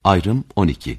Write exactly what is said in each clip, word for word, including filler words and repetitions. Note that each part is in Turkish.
Ayrım on iki.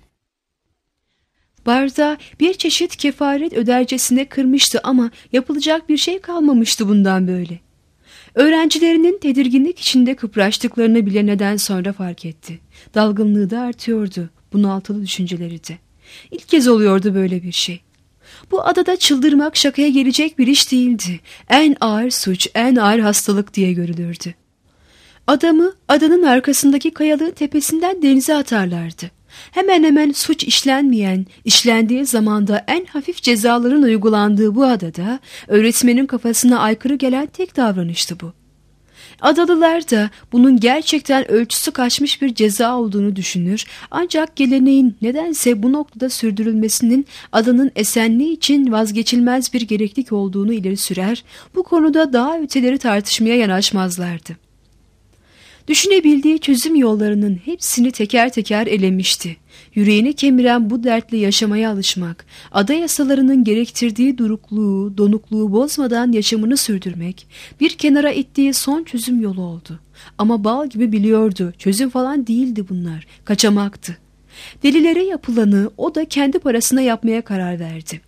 Bardağı bir çeşit kefaret ödercesine kırmıştı ama yapılacak bir şey kalmamıştı bundan böyle. Öğrencilerinin tedirginlik içinde kıpraştıklarını bile neden sonra fark etti. Dalgınlığı da artıyordu, bunaltılı düşünceleri de. İlk kez oluyordu böyle bir şey. Bu adada çıldırmak şakaya gelecek bir iş değildi. En ağır suç, en ağır hastalık diye görülürdü. Adamı adanın arkasındaki kayalığın tepesinden denize atarlardı. Hemen hemen suç işlenmeyen, işlendiği zamanda en hafif cezaların uygulandığı bu adada öğretmenin kafasına aykırı gelen tek davranıştı bu. Adalılar da bunun gerçekten ölçüsü kaçmış bir ceza olduğunu düşünür, ancak geleneğin nedense bu noktada sürdürülmesinin adanın esenliği için vazgeçilmez bir gereklilik olduğunu ileri sürer, bu konuda daha öteleri tartışmaya yanaşmazlardı. Düşünebildiği çözüm yollarının hepsini teker teker elemişti. Yüreğini kemiren bu dertle yaşamaya alışmak, ada yasalarının gerektirdiği durukluğu, donukluğu bozmadan yaşamını sürdürmek, bir kenara ittiği son çözüm yolu oldu. Ama bal gibi biliyordu, çözüm falan değildi bunlar, kaçamaktı. Delilere yapılanı o da kendi parasına yapmaya karar verdi.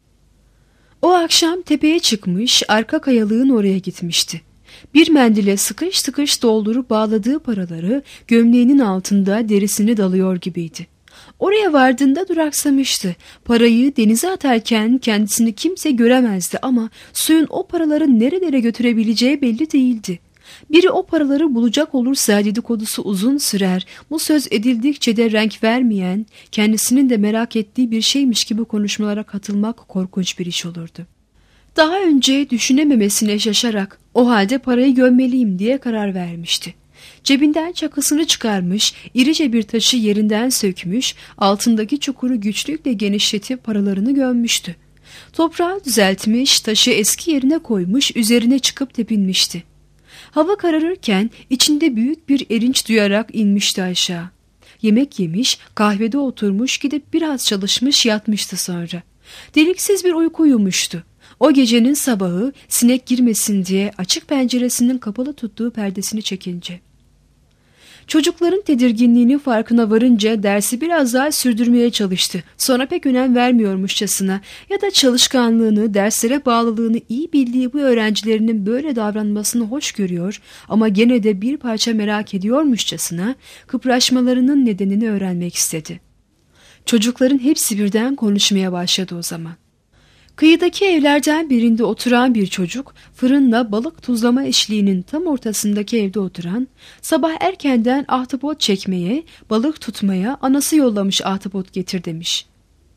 O akşam tepeye çıkmış, arka kayalığın oraya gitmişti. Bir mendile sıkış sıkış doldurup bağladığı paraları gömleğinin altında derisini dalıyor gibiydi. Oraya vardığında duraksamıştı. Parayı denize atarken kendisini kimse göremezdi ama suyun o paraları nerelere götürebileceği belli değildi. Biri o paraları bulacak olursa dedikodusu uzun sürer, bu söz edildikçe de renk vermeyen, kendisinin de merak ettiği bir şeymiş gibi konuşmalara katılmak korkunç bir iş olurdu. Daha önce düşünememesine şaşarak o halde parayı gömmeliyim diye karar vermişti. Cebinden çakısını çıkarmış, irice bir taşı yerinden sökmüş, altındaki çukuru güçlükle genişletip paralarını gömmüştü. Toprağı düzeltmiş, taşı eski yerine koymuş, üzerine çıkıp tepinmişti. Hava kararırken içinde büyük bir erinç duyarak inmişti aşağı. Yemek yemiş, kahvede oturmuş, gidip biraz çalışmış, yatmıştı sonra. Deliksiz bir uyku uyumuştu. O gecenin sabahı sinek girmesin diye açık penceresinin kapalı tuttuğu perdesini çekince. Çocukların tedirginliğinin farkına varınca dersi biraz daha sürdürmeye çalıştı. Sonra pek önem vermiyormuşçasına ya da çalışkanlığını, derslere bağlılığını iyi bildiği bu öğrencilerinin böyle davranmasını hoş görüyor ama gene de bir parça merak ediyormuşçasına kıpraşmalarının nedenini öğrenmek istedi. Çocukların hepsi birden konuşmaya başladı o zaman. Kıyıdaki evlerden birinde oturan bir çocuk, fırınla balık tuzlama eşliğinin tam ortasındaki evde oturan, sabah erkenden ahtapot çekmeye, balık tutmaya anası yollamış ahtapot getir demiş.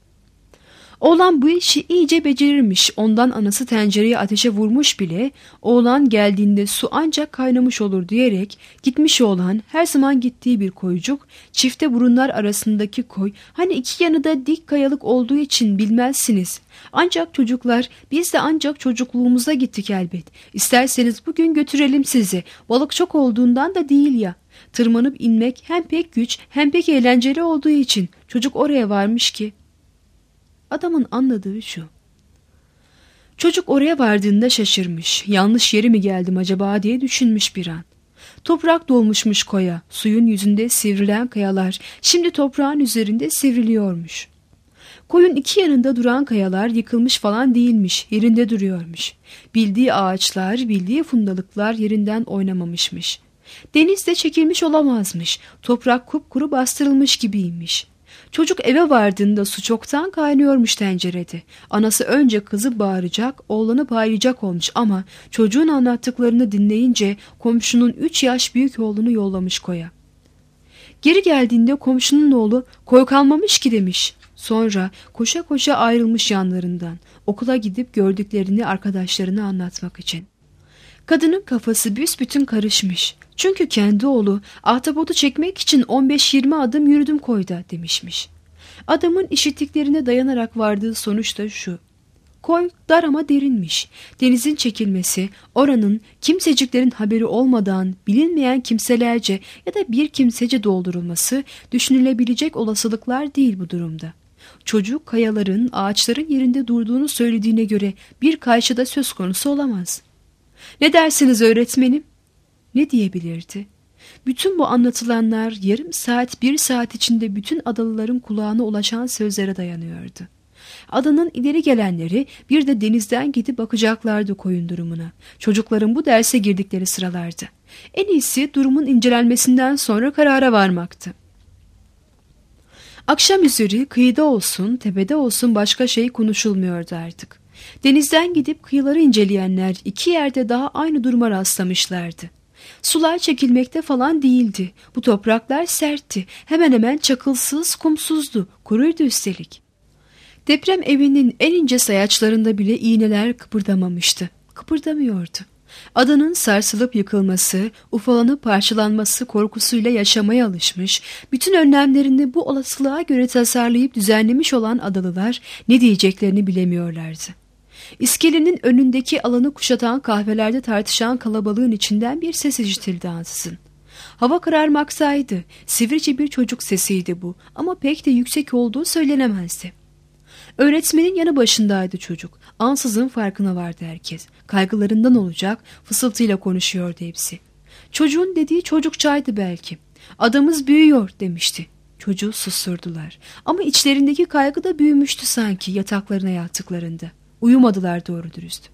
Oğlan bu işi iyice becerirmiş, ondan anası tencereyi ateşe vurmuş bile, oğlan geldiğinde su ancak kaynamış olur diyerek gitmiş oğlan, her zaman gittiği bir koycuk, çifte burunlar arasındaki koy, hani iki yanı da dik kayalık olduğu için bilmezsiniz. Ancak çocuklar, biz de ancak çocukluğumuza gittik elbet. İsterseniz bugün götürelim sizi, balık çok olduğundan da değil ya. Tırmanıp inmek hem pek güç hem pek eğlenceli olduğu için çocuk oraya varmış ki. Adamın anladığı şu. Çocuk oraya vardığında şaşırmış. Yanlış yere mi geldim acaba diye düşünmüş bir an. Toprak dolmuşmuş koya. Suyun yüzünde sivrilen kayalar şimdi toprağın üzerinde sivriliyormuş. Koyun iki yanında duran kayalar yıkılmış falan değilmiş. Yerinde duruyormuş. Bildiği ağaçlar, bildiği fundalıklar yerinden oynamamışmış. Deniz de çekilmiş olamazmış. Toprak kupkuru bastırılmış gibiymiş. Çocuk eve vardığında su çoktan kaynıyormuş tencerede. Anası önce kızı bağıracak, oğlanı paylayacak olmuş ama çocuğun anlattıklarını dinleyince komşunun üç yaş büyük oğlunu yollamış koya. Geri geldiğinde komşunun oğlu koy kalmamış ki demiş. Sonra koşa koşa ayrılmış yanlarından, okula gidip gördüklerini arkadaşlarına anlatmak için. Kadının kafası büsbütün karışmış. Çünkü kendi oğlu ahtapotu çekmek için on beş yirmi adım yürüdüm koyda demişmiş. Adamın işittiklerine dayanarak vardığı sonuç da şu. Koy dar ama derinmiş. Denizin çekilmesi, oranın kimseciklerin haberi olmadan bilinmeyen kimselerce ya da bir kimsece doldurulması düşünülebilecek olasılıklar değil bu durumda. Çocuk kayaların, ağaçların yerinde durduğunu söylediğine göre bir kayışıda söz konusu olamaz. Ne dersiniz öğretmenim? Ne diyebilirdi? Bütün bu anlatılanlar yarım saat, bir saat içinde bütün adalıların kulağına ulaşan sözlere dayanıyordu. Adanın ileri gelenleri bir de denizden gidip bakacaklardı koyun durumuna. Çocukların bu derse girdikleri sıralardı. En iyisi durumun incelenmesinden sonra karara varmaktı. Akşam üzeri kıyıda olsun, tepede olsun başka şey konuşulmuyordu artık. Denizden gidip kıyıları inceleyenler iki yerde daha aynı duruma rastlamışlardı. Sular çekilmekte falan değildi. Bu topraklar sertti. Hemen hemen çakılsız, kumsuzdu. Kuruydu üstelik. Deprem evinin en ince sayaçlarında bile iğneler kıpırdamamıştı. Kıpırdamıyordu. Adanın sarsılıp yıkılması, ufalanıp parçalanması korkusuyla yaşamaya alışmış, bütün önlemlerini bu olasılığa göre tasarlayıp düzenlemiş olan adalılar ne diyeceklerini bilemiyorlardı. İskelenin önündeki alanı kuşatan kahvelerde tartışan kalabalığın içinden bir ses işitildi ansızın. Hava kararmaktaydı. Sivrice bir çocuk sesiydi bu ama pek de yüksek olduğu söylenemezdi. Öğretmenin yanı başındaydı çocuk. Ansızın farkına vardı herkes. Kaygılarından olacak fısıltıyla konuşuyordu hepsi. Çocuğun dediği çocukçaydı belki. Adamız büyüyor demişti. Çocuğu susturdular. Ama içlerindeki kaygı da büyümüştü sanki yataklarına yattıklarında. Uyumadılar doğru dürüst.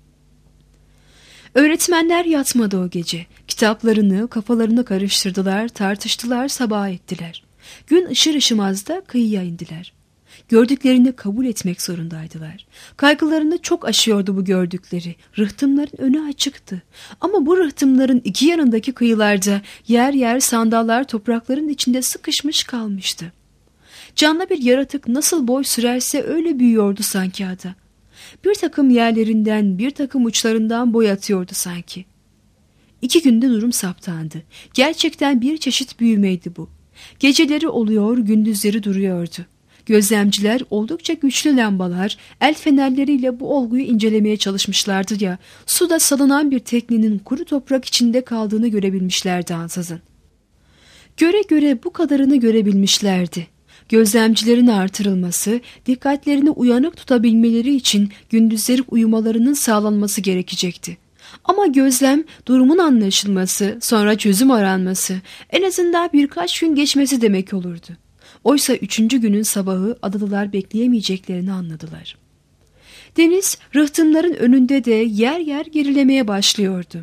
Öğretmenler yatmadı o gece. Kitaplarını, kafalarını karıştırdılar, tartıştılar, sabah ettiler. Gün ışır ışımaz da kıyıya indiler. Gördüklerini kabul etmek zorundaydılar. Kaygılarını çok aşıyordu bu gördükleri. Rıhtımların önü açıktı. Ama bu rıhtımların iki yanındaki kıyılarda yer yer sandallar toprakların içinde sıkışmış kalmıştı. Canlı bir yaratık nasıl boy sürerse öyle büyüyordu sanki ada. Bir takım yerlerinden, bir takım uçlarından boy atıyordu sanki. İki günde durum saptandı. Gerçekten bir çeşit büyümeydi bu. Geceleri oluyor, gündüzleri duruyordu. Gözlemciler oldukça güçlü lambalar, el fenerleriyle bu olguyu incelemeye çalışmışlardı ya, suda salınan bir teknenin kuru toprak içinde kaldığını görebilmişlerdi ansızın. Göre göre bu kadarını görebilmişlerdi. Gözlemcilerin artırılması, dikkatlerini uyanık tutabilmeleri için gündüzleri uyumalarının sağlanması gerekecekti. Ama gözlem, durumun anlaşılması, sonra çözüm aranması, en azından birkaç gün geçmesi demek olurdu. Oysa üçüncü günün sabahı adalılar bekleyemeyeceklerini anladılar. Deniz, rıhtımların önünde de yer yer gerilemeye başlıyordu.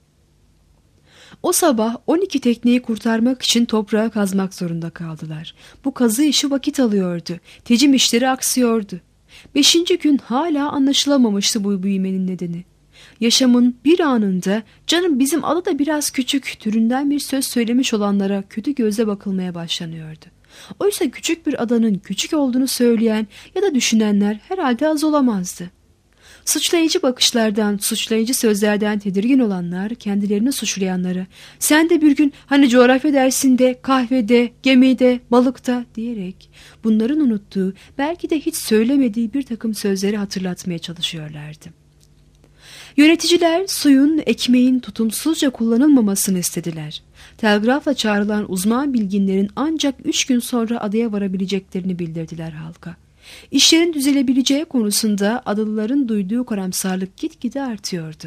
O sabah on iki tekneyi kurtarmak için toprağı kazmak zorunda kaldılar. Bu kazı işi vakit alıyordu. Tecim işleri aksıyordu. Beşinci gün hala anlaşılamamıştı bu büyümenin nedeni. Yaşamın bir anında canım bizim ada da biraz küçük türünden bir söz söylemiş olanlara kötü gözle bakılmaya başlanıyordu. Oysa küçük bir adanın küçük olduğunu söyleyen ya da düşünenler herhalde az olamazdı. Suçlayıcı bakışlardan, suçlayıcı sözlerden tedirgin olanlar kendilerini suçlayanları sen de bir gün hani coğrafya dersinde, kahvede, gemide, balıkta diyerek bunların unuttuğu belki de hiç söylemediği bir takım sözleri hatırlatmaya çalışıyorlardı. Yöneticiler suyun, ekmeğin tutumsuzca kullanılmamasını istediler. Telgrafla çağrılan uzman bilginlerin ancak üç gün sonra adaya varabileceklerini bildirdiler halka. İşlerin düzelebileceği konusunda adalıların duyduğu karamsarlık gitgide artıyordu.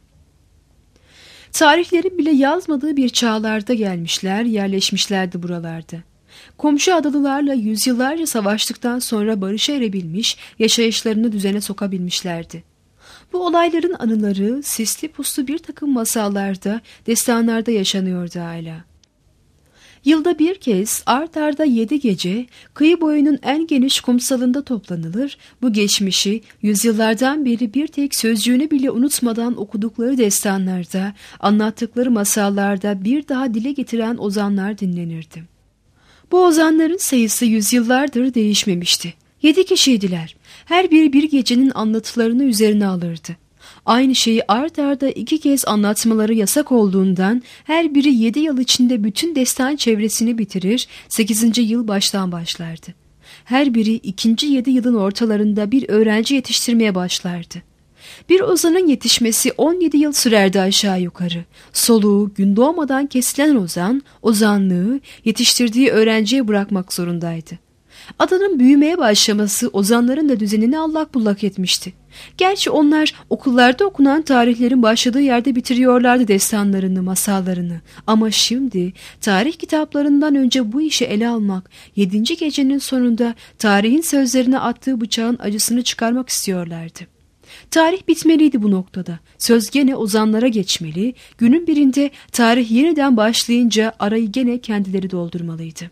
Tarihlerin bile yazmadığı bir çağlarda gelmişler, yerleşmişlerdi buralarda. Komşu adalılarla yüzyıllarca savaştıktan sonra barışa erebilmiş, yaşayışlarını düzene sokabilmişlerdi. Bu olayların anıları sisli puslu bir takım masallarda, destanlarda yaşanıyordu hala. Yılda bir kez art arda yedi gece kıyı boyunun en geniş kumsalında toplanılır, bu geçmişi yüzyıllardan beri bir tek sözcüğünü bile unutmadan okudukları destanlarda, anlattıkları masallarda bir daha dile getiren ozanlar dinlenirdi. Bu ozanların sayısı yüzyıllardır değişmemişti. Yedi kişiydiler. Her biri bir gecenin anlatılarını üzerine alırdı. Aynı şeyi art arda iki kez anlatmaları yasak olduğundan her biri yedi yıl içinde bütün destan çevresini bitirir, sekizinci yıl baştan başlardı. Her biri ikinci yedi yılın ortalarında bir öğrenci yetiştirmeye başlardı. Bir ozanın yetişmesi on yedi yıl sürerdi aşağı yukarı. Soluğu gün doğmadan kesilen ozan, ozanlığı yetiştirdiği öğrenciye bırakmak zorundaydı. Adanın büyümeye başlaması ozanların da düzenini allak bullak etmişti. Gerçi onlar okullarda okunan tarihlerin başladığı yerde bitiriyorlardı destanlarını, masallarını. Ama şimdi tarih kitaplarından önce bu işi ele almak, yedinci gecenin sonunda tarihin sözlerine attığı bıçağın acısını çıkarmak istiyorlardı. Tarih bitmeliydi bu noktada. Söz gene ozanlara geçmeli, günün birinde tarih yeniden başlayınca arayı gene kendileri doldurmalıydı.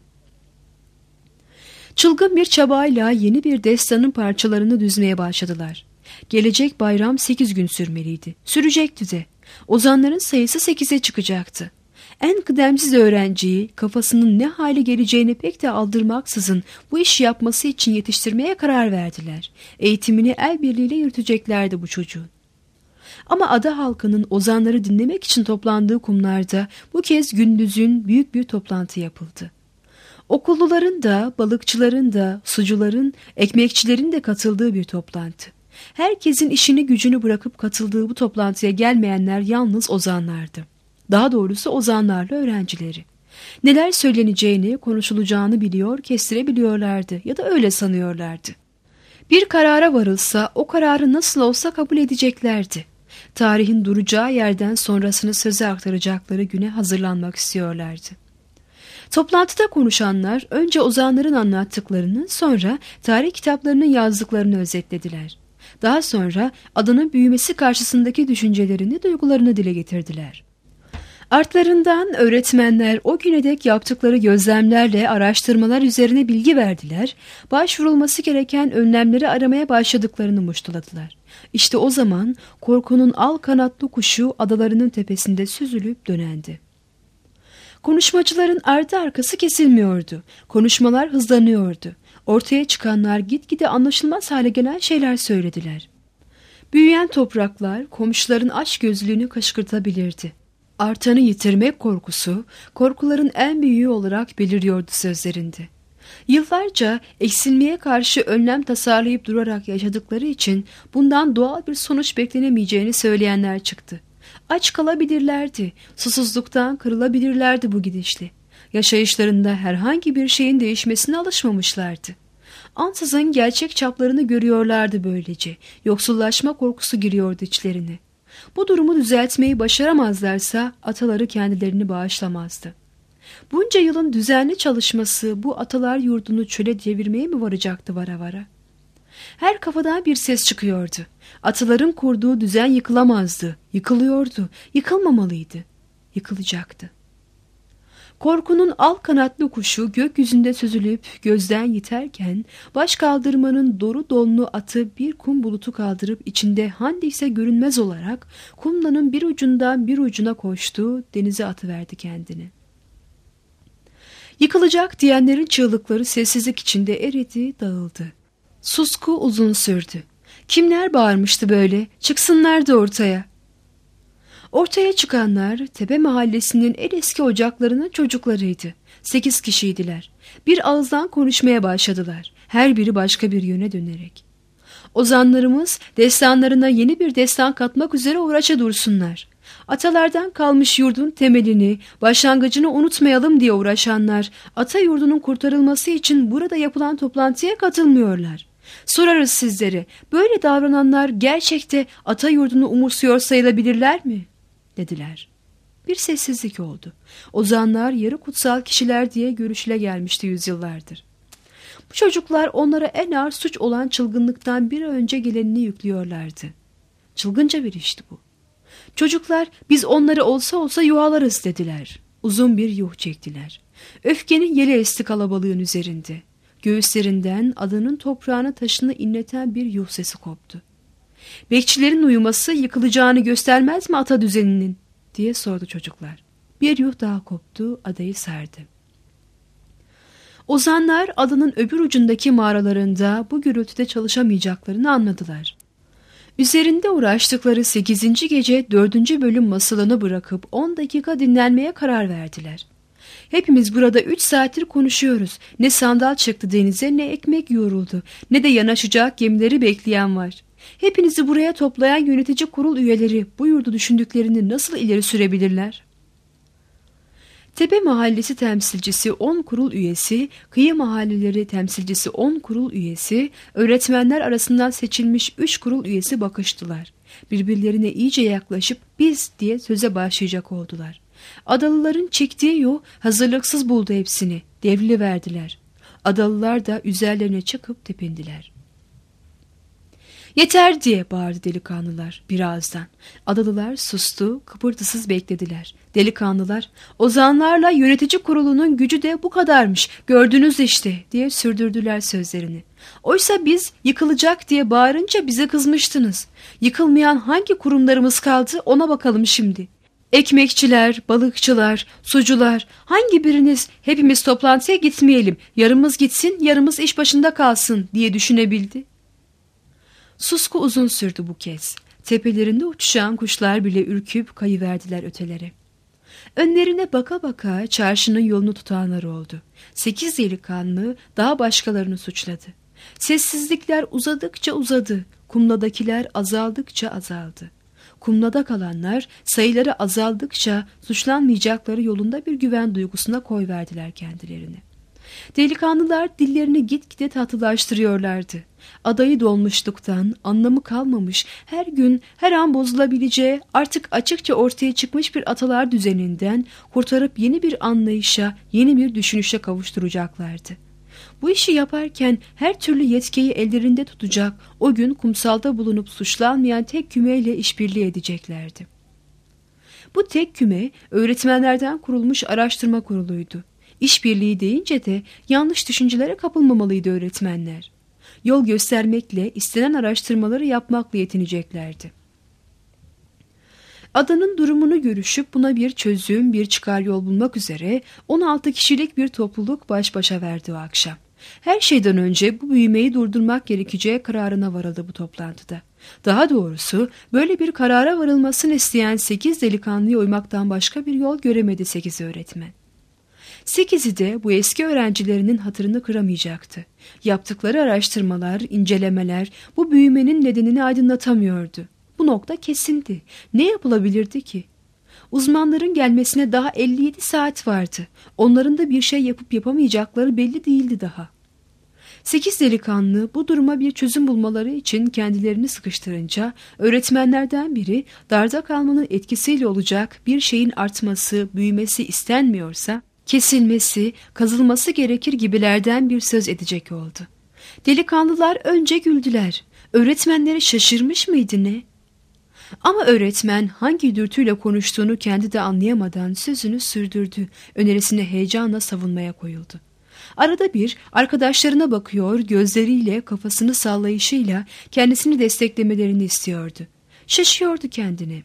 Çılgın bir çabayla yeni bir destanın parçalarını düzmeye başladılar. Gelecek bayram sekiz gün sürmeliydi. Sürecekti de. Ozanların sayısı sekize çıkacaktı. En kıdemsiz öğrenciyi kafasının ne hale geleceğini pek de aldırmaksızın bu işi yapması için yetiştirmeye karar verdiler. Eğitimini el birliğiyle yürüteceklerdi bu çocuğun. Ama ada halkının ozanları dinlemek için toplandığı kumlarda bu kez gündüzün büyük bir toplantı yapıldı. Okulluların da, balıkçıların da, sucuların, ekmekçilerin de katıldığı bir toplantı. Herkesin işini gücünü bırakıp katıldığı bu toplantıya gelmeyenler yalnız ozanlardı. Daha doğrusu ozanlarla öğrencileri. Neler söyleneceğini, konuşulacağını biliyor, kestirebiliyorlardı ya da öyle sanıyorlardı. Bir karara varılsa o kararı nasıl olsa kabul edeceklerdi. Tarihin duracağı yerden sonrasını söze aktaracakları güne hazırlanmak istiyorlardı. Toplantıda konuşanlar önce ozanların anlattıklarını, sonra tarih kitaplarının yazdıklarını özetlediler. Daha sonra adanın büyümesi karşısındaki düşüncelerini, duygularını dile getirdiler. Artlarından öğretmenler o güne dek yaptıkları gözlemlerle araştırmalar üzerine bilgi verdiler, başvurulması gereken önlemleri aramaya başladıklarını muştuladılar. İşte o zaman korkunun al kanatlı kuşu adalarının tepesinde süzülüp dönendi. Konuşmacıların ardı arkası kesilmiyordu. Konuşmalar hızlanıyordu. Ortaya çıkanlar gitgide anlaşılmaz hale gelen şeyler söylediler. Büyüyen topraklar komşuların açgözlülüğünü kışkırtabilirdi. Artanı yitirmek korkusu, korkuların en büyüğü olarak beliriyordu sözlerinde. Yıllarca eksilmeye karşı önlem tasarlayıp durarak yaşadıkları için bundan doğal bir sonuç beklenemeyeceğini söyleyenler çıktı. Aç kalabilirlerdi, susuzluktan kırılabilirlerdi bu gidişle. Yaşayışlarında herhangi bir şeyin değişmesine alışmamışlardı. Ansızın gerçek çaplarını görüyorlardı böylece. Yoksullaşma korkusu giriyordu içlerine. Bu durumu düzeltmeyi başaramazlarsa ataları kendilerini bağışlamazdı. Bunca yılın düzenli çalışması bu atalar yurdunu çöle devirmeye mi varacaktı vara vara? Her kafadan bir ses çıkıyordu. Ataların kurduğu düzen yıkılamazdı, yıkılıyordu, yıkılmamalıydı, yıkılacaktı. Korkunun al kanatlı kuşu gökyüzünde süzülüp gözden yiterken baş kaldırmanın doru donlu atı bir kum bulutu kaldırıp içinde handikse görünmez olarak kumlanın bir ucundan bir ucuna koştu, denize atıverdi kendini. Yıkılacak diyenlerin çığlıkları sessizlik içinde eridi, dağıldı. Susku uzun sürdü. Kimler bağırmıştı böyle? Çıksınlardı ortaya. Ortaya çıkanlar Tepe Mahallesi'nin en eski ocaklarının çocuklarıydı. Sekiz kişiydiler. Bir ağızdan konuşmaya başladılar. Her biri başka bir yöne dönerek. Ozanlarımız destanlarına yeni bir destan katmak üzere uğraşa dursunlar. Atalardan kalmış yurdun temelini, başlangıcını unutmayalım diye uğraşanlar, ata yurdunun kurtarılması için burada yapılan toplantıya katılmıyorlar. Sorarız sizlere, böyle davrananlar gerçekte ata yurdunu umursuyor sayılabilirler mi? Dediler. Bir sessizlik oldu. Ozanlar yarı kutsal kişiler diye görüşüle gelmişti yüzyıllardır. Bu çocuklar onlara en ağır suç olan çılgınlıktan bir önce gelenini yüklüyorlardı. Çılgınca bir işti bu. Çocuklar biz onları olsa olsa yuhalarız dediler. Uzun bir yuh çektiler. Öfkenin yeli esti kalabalığın üzerinde. Göğüslerinden adanın toprağına taşını inleten bir yuh sesi koptu. Bekçilerin uyuması yıkılacağını göstermez mi ata düzeninin? Diye sordu çocuklar. Bir yuh daha koptu, adayı sardı. Ozanlar adanın öbür ucundaki mağaralarında bu gürültüde çalışamayacaklarını anladılar. Üzerinde uğraştıkları sekizinci gece dördüncü bölüm masalını bırakıp on dakika dinlenmeye karar verdiler. Hepimiz burada üç saattir konuşuyoruz. Ne sandal çıktı denize, ne ekmek yoğruldu, ne de yanaşacak gemileri bekleyen var. Hepinizi buraya toplayan yönetici kurul üyeleri bu yurdu düşündüklerini nasıl ileri sürebilirler? Tepe Mahallesi temsilcisi on kurul üyesi, kıyı mahalleleri temsilcisi on kurul üyesi, öğretmenler arasından seçilmiş üç kurul üyesi bakıştılar. Birbirlerine iyice yaklaşıp biz diye söze başlayacak oldular. Adalıların çektiği yol hazırlıksız buldu hepsini, devriliverdiler. Adalılar da üzerlerine çıkıp tepindiler. Yeter diye bağırdı delikanlılar birazdan. Adalılar sustu, kıpırtısız beklediler. Delikanlılar, ozanlarla yönetici kurulunun gücü de bu kadarmış, gördünüz işte diye sürdürdüler sözlerini. Oysa biz yıkılacak diye bağırınca bize kızmıştınız. Yıkılmayan hangi kurumlarımız kaldı ona bakalım şimdi. Ekmekçiler, balıkçılar, sucular, hangi biriniz hepimiz toplantıya gitmeyelim, yarımız gitsin, yarımız iş başında kalsın diye düşünebildi? Susku uzun sürdü bu kez. Tepelerinde uçuşan kuşlar bile ürküp kayıverdiler ötelere. Önlerine baka baka çarşının yolunu tutanlar oldu. Sekiz delikanlı daha başkalarını suçladı. Sessizlikler uzadıkça uzadı. Kumladakiler azaldıkça azaldı. Kumlada kalanlar sayıları azaldıkça suçlanmayacakları yolunda bir güven duygusuna koyverdiler kendilerini. Delikanlılar dillerini gitgide tatlılaştırıyorlardı. Adayı dolmuşluktan, anlamı kalmamış, her gün, her an bozulabileceği, artık açıkça ortaya çıkmış bir atalar düzeninden kurtarıp yeni bir anlayışa, yeni bir düşünüşe kavuşturacaklardı. Bu işi yaparken her türlü yetkiyi ellerinde tutacak, o gün kumsalda bulunup suçlanmayan tek kümeyle işbirliği edeceklerdi. Bu tek küme, öğretmenlerden kurulmuş araştırma kuruluydu. İşbirliği deyince de yanlış düşüncelere kapılmamalıydı öğretmenler. Yol göstermekle, istenen araştırmaları yapmakla yetineceklerdi. Adanın durumunu görüşüp buna bir çözüm, bir çıkar yol bulmak üzere on altı kişilik bir topluluk baş başa verdi o akşam. Her şeyden önce bu büyümeyi durdurmak gerekeceği kararına varıldı bu toplantıda. Daha doğrusu böyle bir karara varılmasını isteyen sekiz delikanlıya uymaktan başka bir yol göremedi sekiz öğretmen. Sekizi de bu eski öğrencilerinin hatırını kıramayacaktı. Yaptıkları araştırmalar, incelemeler bu büyümenin nedenini aydınlatamıyordu. Bu nokta kesindi. Ne yapılabilirdi ki? Uzmanların gelmesine daha elli yedi saat vardı. Onların da bir şey yapıp yapamayacakları belli değildi daha. Sekiz delikanlı bu duruma bir çözüm bulmaları için kendilerini sıkıştırınca öğretmenlerden biri darda kalmanın etkisiyle olacak bir şeyin artması, büyümesi istenmiyorsa kesilmesi, kazılması gerekir gibilerden bir söz edecek oldu. Delikanlılar önce güldüler. Öğretmenleri şaşırmış mıydı ne? Ama öğretmen hangi dürtüyle konuştuğunu kendi de anlayamadan sözünü sürdürdü. Önerisini heyecanla savunmaya koyuldu. Arada bir arkadaşlarına bakıyor, gözleriyle, kafasını sallayışıyla kendisini desteklemelerini istiyordu. Şaşıyordu kendini.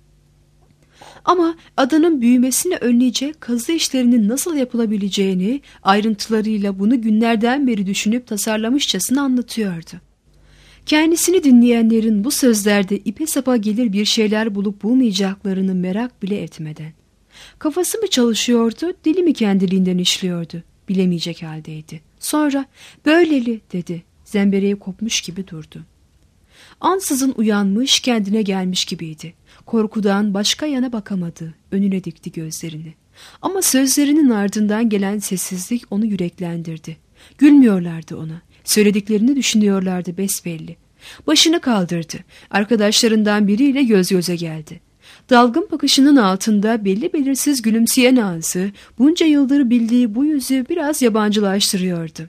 Ama adanın büyümesini önleyecek kazı işlerinin nasıl yapılabileceğini ayrıntılarıyla bunu günlerden beri düşünüp tasarlamışçasına anlatıyordu. Kendisini dinleyenlerin bu sözlerde ipe sapa gelir bir şeyler bulup bulmayacaklarını merak bile etmeden. Kafası mı çalışıyordu, dili mi kendiliğinden işliyordu? Bilemeyecek haldeydi. Sonra böyleli dedi, zembereği kopmuş gibi durdu. Ansızın uyanmış, kendine gelmiş gibiydi. Korkudan başka yana bakamadı, önüne dikti gözlerini. Ama sözlerinin ardından gelen sessizlik onu yüreklendirdi. Gülmüyorlardı ona, söylediklerini düşünüyorlardı besbelli. Başını kaldırdı, arkadaşlarından biriyle göz göze geldi. Dalgın bakışının altında belli belirsiz gülümseyen ağzı, bunca yıldır bildiği bu yüzü biraz yabancılaştırıyordu.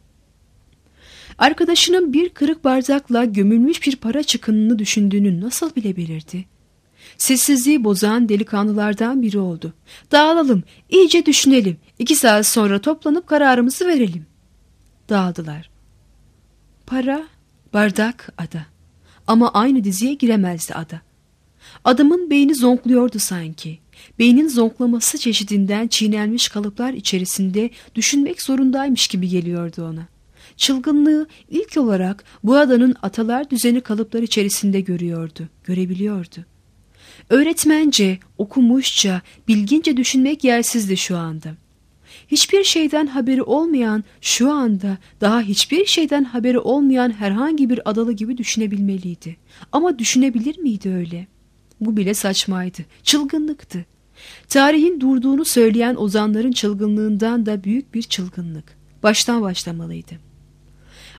Arkadaşının bir kırık bardakla gömülmüş bir para çıkınını düşündüğünü nasıl bilebilirdi? Sessizliği bozan delikanlılardan biri oldu. Dağılalım, iyice düşünelim. İki saat sonra toplanıp kararımızı verelim. Dağıldılar. Para, bardak, ada. Ama aynı diziye giremezdi ada. Adamın beyni zonkluyordu sanki. Beynin zonklaması çeşidinden çiğnenmiş kalıplar içerisinde düşünmek zorundaymış gibi geliyordu ona. Çılgınlığı ilk olarak bu adanın atalar düzeni kalıplar içerisinde görüyordu, görebiliyordu. Öğretmence, okumuşça, bilgince düşünmek yersizdi şu anda. Hiçbir şeyden haberi olmayan, şu anda daha hiçbir şeyden haberi olmayan herhangi bir adalı gibi düşünebilmeliydi. Ama düşünebilir miydi öyle? Bu bile saçmaydı, çılgınlıktı. Tarihin durduğunu söyleyen ozanların çılgınlığından da büyük bir çılgınlık. Baştan başlamalıydı.